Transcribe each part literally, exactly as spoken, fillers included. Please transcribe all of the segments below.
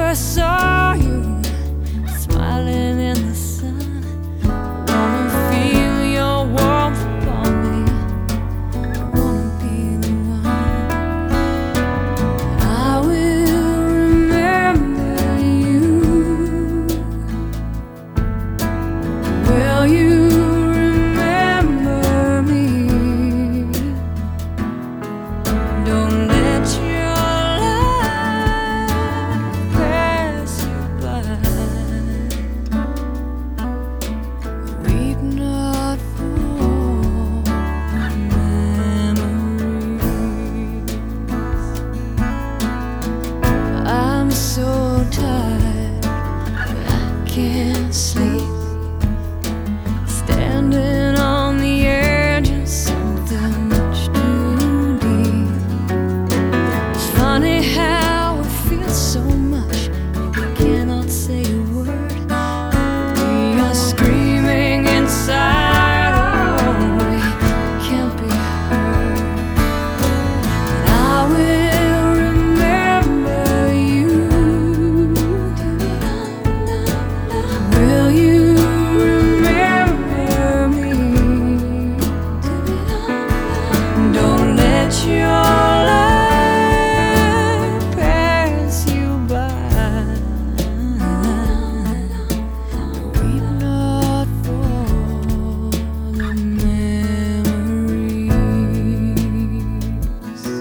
first saw you smiling in the sun. I wanna feel your warmth upon me. I wanna be the one. I will remember you. Will you remember me? Don't let your life pass you by. Weep not for memories. I'm so tired, I can't sleep. Standing on the edge of something much too deep. It's funny how it feels so much you cannot say a word. We are screaming inside, oh, we can't be heard. But I will remember you. Will you remember me? Don't let your life pass you by. Weep not for the memories.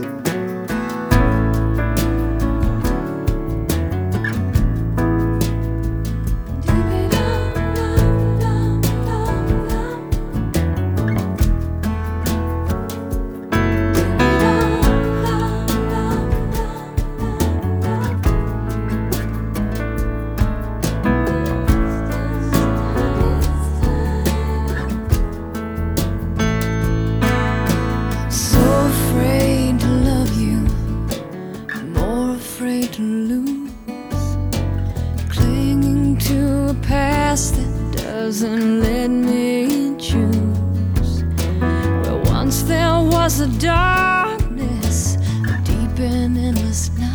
So afraid to love you, more afraid to lose. Clinging to a past that doesn't let me choose. Where once there was a darkness, a deep and endless night.